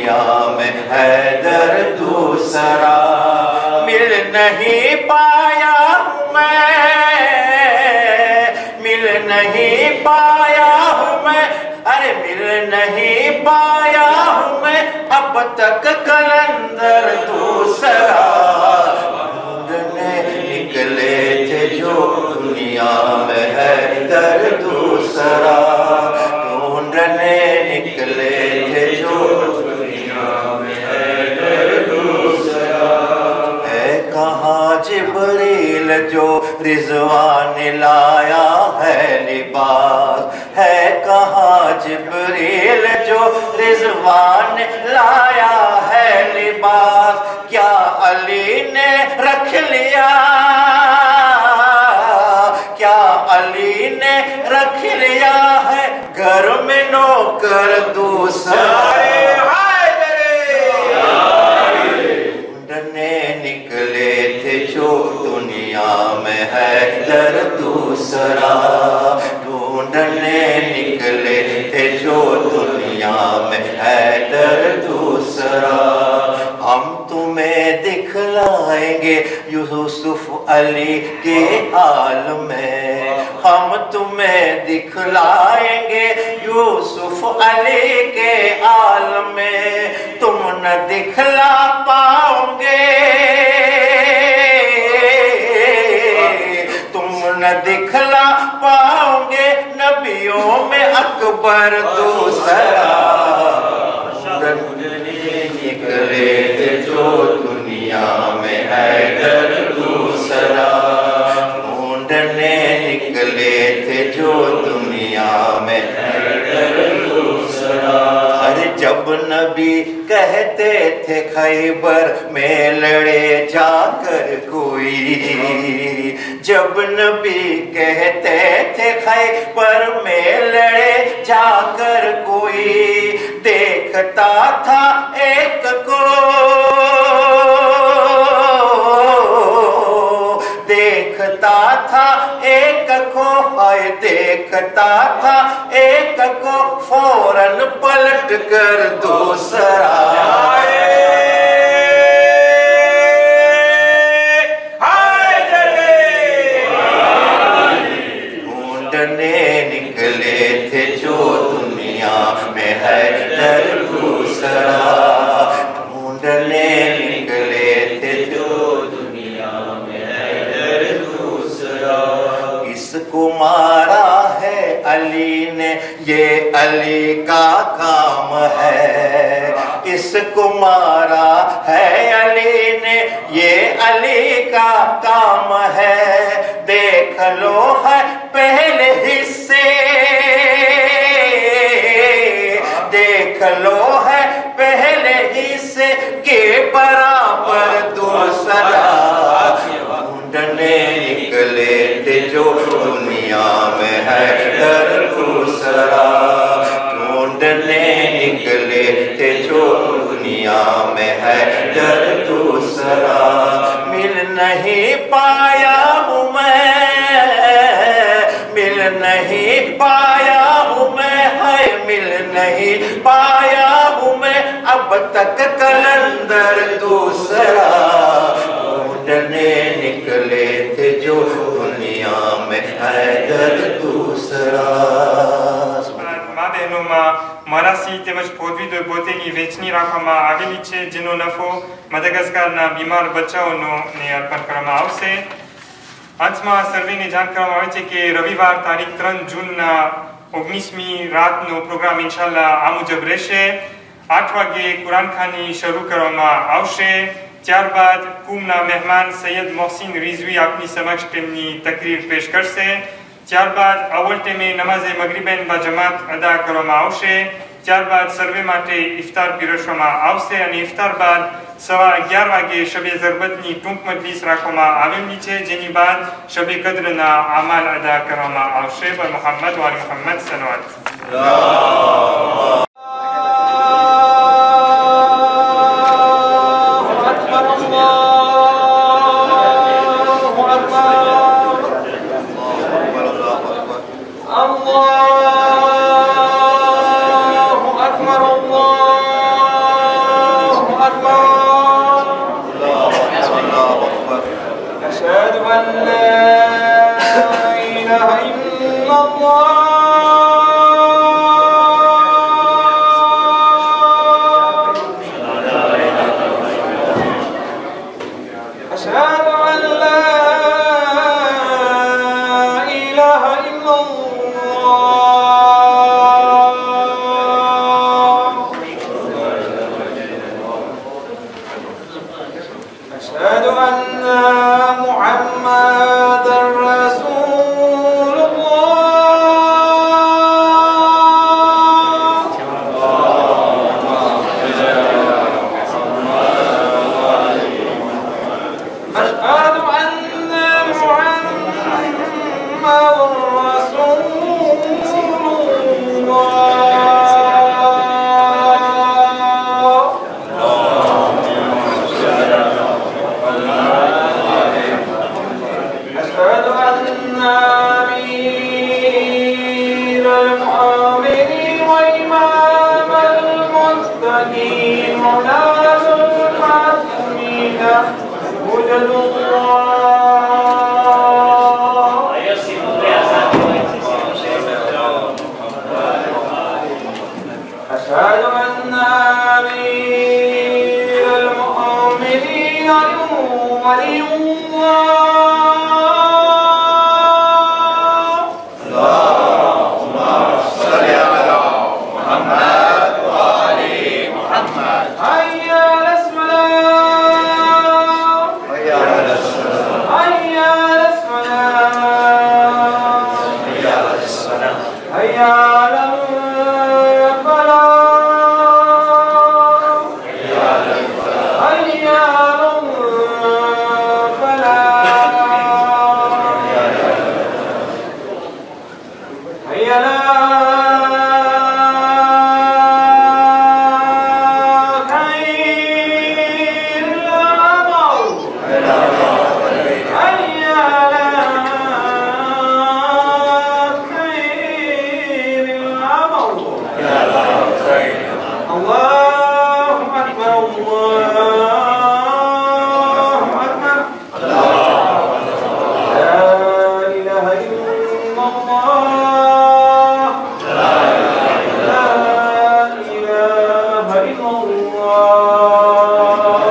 دنیا میں حیدر دوسرا مل نہیں پایا ہوں نہیں پایا ہوں میں ارے مل نہیں پایا ہوں میں اب تک کلندر دوسرا ڈھونڈنے نکلے تھے جو دنیا میں حیدر دوسرا ڈھونڈنے نکلے تھے جو دنیا میں حیدر دوسرا ہے کہاں جبریل جو رضوان لایا ہے لباس ہے کہاں جبریل جو رضوان لایا ہے لباس کیا علی نے رکھ لیا کیا علی نے رکھ لیا ہے گھر میں نوکر دوسرا نکلے تھے جو دنیا میں حیدر دوسرا ڈھونڈنے نکلے تھے جو دنیا میں حیدر دوسرا ہم تمہیں دکھلائیں گے یوسف علی کے حال میں ہم تمہیں دکھلائیں گے یوسف علی کے حال میں تم نہ دکھلا پاؤ گے تم نہ دکھلا پاؤ گے نبیوں میں اکبر دوسرا نکلے تھے جو دنیا میں حیدر دوسرا ڈھونڈنے نکلے تھے جو دنیا میں حیدر دوسرا ہر جب نبی کہتے تھے خیبر میں لڑے جا کر کوئی جب نبی کہتے تھے خیبر میں لڑے جا کر کوئی دیکھتا تھا ایک کو دیکھتا تھا ایک کو ہائے دیکھتا تھا ایک کو فوراً پلٹ کر دوسرا ڈھونڈنے نکلے تھے جو دنیا میں حیدر دوسرا ڈھونڈنے نکلے تھے جو دنیا میں حیدر دوسرا اس کو مارا ہے علی نے یہ علی کا کام ہے اس کو مارا ہے علی نے یہ علی کا کام ہے دیکھ لو ہے پہلے حصے دیکھ لو ہے پہلے حصے کے برابر دوسرا ڈھونڈنے نکلے تھے جو دنیا میں حیدر دوسرا ڈھونڈنے نکلے تھے جو دنیا میں حیدر دوسرا مل نہیں پایا ہوں میں مل نہیں پایا ہوں میں ہے مل نہیں پایا ہوں میں اب تک کلندر دوسرا ڈھونڈنے نکلے تھے جو دنیا میں حیدر دوسرا મા બહેનોમાં મરાસી તેમજ પૃથ્વી પોતેની વહેંચણી રાખવામાં આવેલી છે જેનો નફો મદાગાસ્કારના બીમાર બચ્ચાઓને અર્પણ કરવામાં આવશે અંતમાં સર્વેને જાણ કરવામાં આવે છે કે રવિવાર તારીખ 3 જૂનના 19મી રાતનો પ્રોગ્રામ ઇન્શાલ્લાહ આ મુજબ રહેશે 8 વાગે કુરાનખાની શરૂ કરવામાં આવશે ત્યારબાદ કુમના મહેમાન સૈયદ મોહસિન રિઝવી આપની સમક્ષ તેમની તકરીર પેશ કરશે ત્યારબાદ અવલ ટેમે નમાઝે મગરિબેન બા જમાત અદા કરવામાં આવશે ત્યારબાદ સર્વે માટે ઇફતાર પીરસવામાં આવશે અને ઇફતાર બાદ 11:15 વાગે શબે ઝરબતની ટૂંક મજલિસ રાખવામાં આવેલી છે જેની બાદ શબે કદ્રના આમાલ અદા કરવામાં આવશે બર મુહમ્મદ વ આલી મુહમ્મદ સલવાત الله أكبر الله أشهد أن أمير المؤمنين ولي الله. اللهم صل على محمد وآل محمد. حي على الصلاة. حي على الصلاة. حي على الصلاة. حي على الصلاة. حي على الفلاح. حي على الفلاح. حي على الفلاح. حي على خير الأمر. حي على خير الأمر. الله أكبر الله أكبر. لا إله إلا الله. لا إله إلا الله.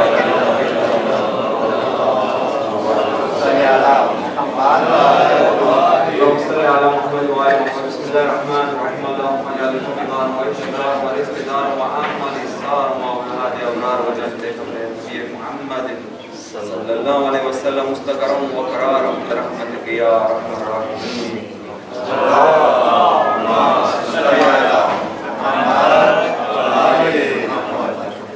صل على محمد. اللهم صل على محمد وآل محمد. بسم الله الرحمن الرحيم. اللهم اجعل الحمد والشكر ورزق دار وعمل الصار وأولاد أولاد وجنة في محمد صلى الله عليه وسلم مستقرا وقرارا برحمتك يا أرحم الراحمين. اللهم صل على محمد وآل محمد.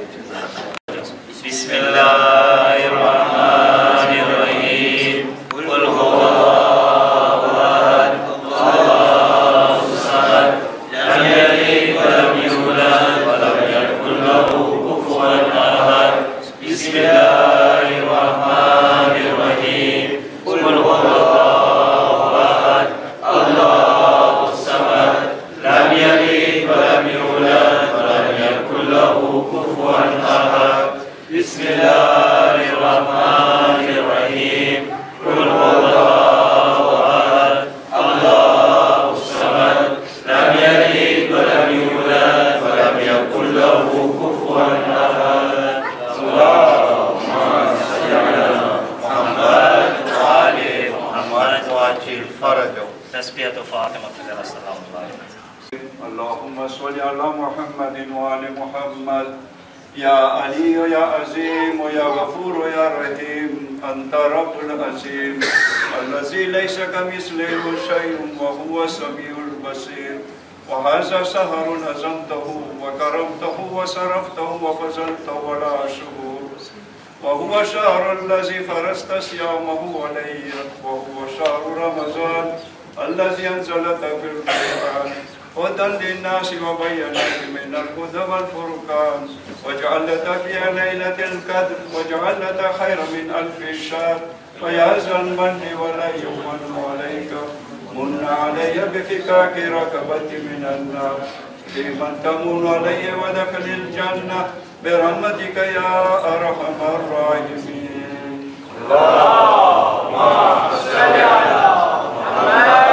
بسم الله الرحمن الرحيم. قل هو الله أحد الله الصمد لم يلد ولم يولد ولم يكن له كفوا أحد. بسم الله الرحمن الرحيم. قل هو الله أحد الله الصمد لم يلد ولم يولد ولم يكن له كفوا أحد. بسم الله الرحمن الرحيم. قل هو الله أحد الله الصمد لم يلد ولم يولد ولم يكن له كفوا أحد. اللهم صل على محمد وآل محمد وعجل فرجه. تسبيحة فاطمة السلام عليكم. اللهم صل على محمد وآل محمد. يا علي يا عظيم يا غفور يا رحيم أنت رب العظيم الذي ليس كمثله شيء وهو السميع البصير. وهذا سهر هزمته وكرمته وصرفته وفزلته ولا شهور. وهو شهر الذي فرست صيامه علي. وهو شهر رمضان الذي أنزلته في القرآن هدى للناس وبينات من الهدى والفرقان. وجعلت فيها ليلة القدر وجعلت خير من ألف شهر. فيا ذا المن ولا يمن عليك من علي بفكاك ركبتي من النار. لمن تمن علي ودخل الجنة برحمتك يا أرحم الراحمين. اللهم صل على محمد.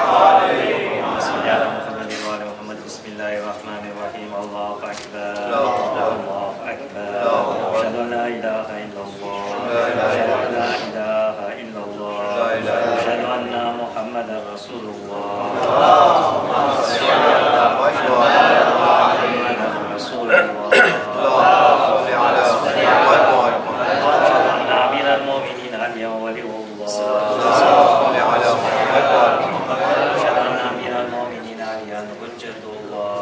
بسم الله الرحمن الرحيم. الله أكبر الله أكبر. أشهد أن لا إله إلا الله. أشهد أن لا إله إلا الله. أشهد أن محمدا رسول الله. اللهم صل على محمد رسول الله. اللهم صل على محمد. أشهد أن أمير المؤمنين علي ولي الله. اللهم صل على محمد. أشهد أن أمير المؤمنين علي حجة الله.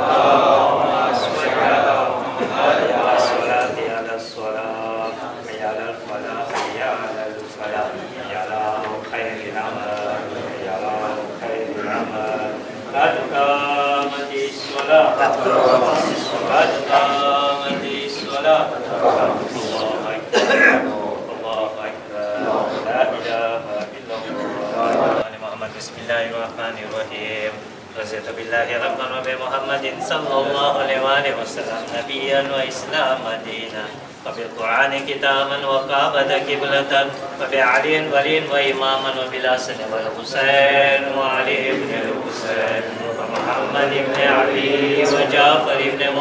على الصلاة حي على الفلاح حي على الفلاح حي على خير العمل حي على خير العمل. قد قامت الصلاة قد قامت الصلاة. الله أكبر الله أكبر لا إله إلا الله. محمد بسم الله الرحمن الرحيم. رضيت بالله ربا وبمحمد صلى الله عليه وآله وسلم نبيا وإسلام دينا وبالقرآن كتابا وكعبة قبلة وبعلي ولي وإماما وبالحسن والحسين وعلي بن الحسين ومحمد بن علي وجاء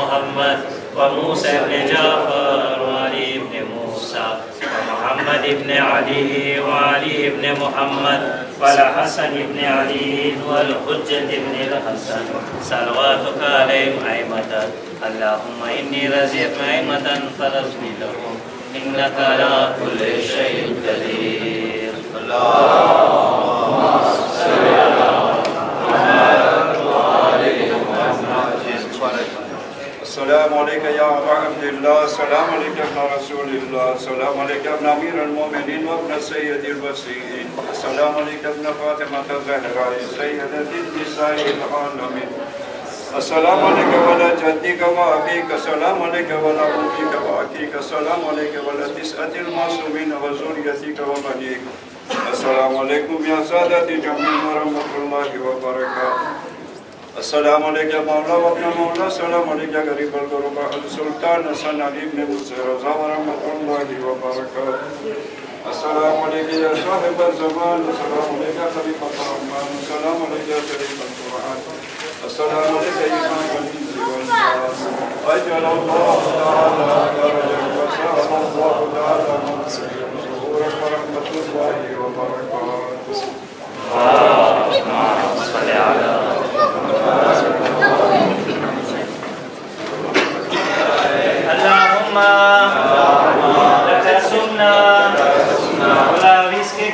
محمد وموسى بن جعفر وعلي بن موسى ومحمد بن علي وعلي بن محمد والحسن بن علي والحجة بن الحسن صلواتك عليهم أئمة. اللهم إني رزقت أئمة فرزقني لهم إنك على كل شيء قدير. اللهم صل على محمد وآل محمد. السلام عليك يا أبا عبد الله، السلام عليك يا ابن رسول الله، السلام عليك يا ابن أمير المؤمنين وابن سيد الوصيين، السلام عليك يا ابن فاطمة الزهراء سيدة النساء العالمين، السلام عليك وعلى جدك وأبيك، السلام عليك وعلى أمك وأخيك، السلام عليك وعلى 9 المعصومين وذريتك وبنيك. السلام عليكم يا سادتي جميعا ورحمة الله وبركاته. السلام عليك يا مولا وابن مولا، السلام عليك يا غريب الغرباء السلطان حسن علي بن موسى رضا ورحمة الله وبركاته. السلام عليك يا صاحب الزمان، السلام عليك يا خليفة الرحمن، السلام عليك يا شريف القرآن، السلام عليك يا إمام الإنس والجان. أجل الله تعالى درجك وسعد الله تعالى منصبك وسرورك ورحمة الله وبركاته. اللهم صل على اللهم لك سمنا ولا رزقك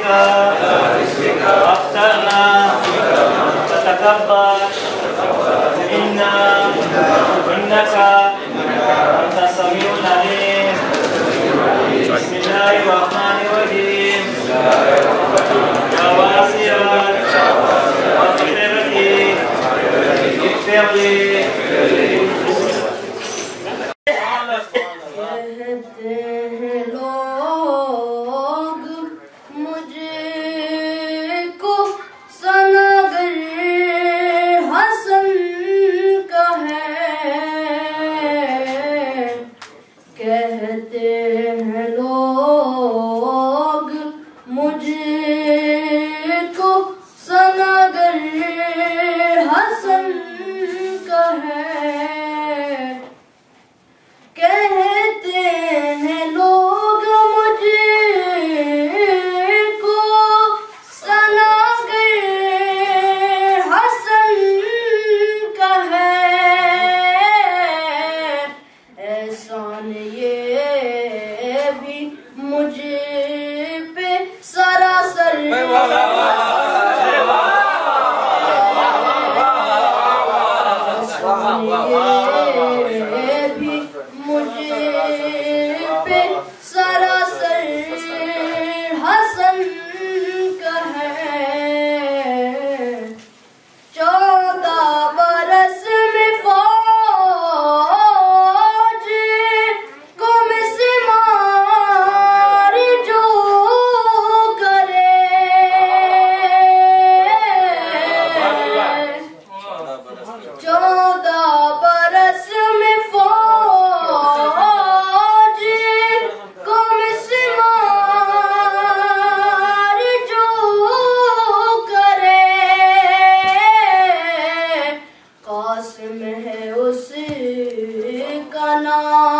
أفترنا فتكبر إنا إنك أنت السميع العليم. بسم الله الرحمن الرحيم. يا واسع مغفرتي اغفر لي. का नाम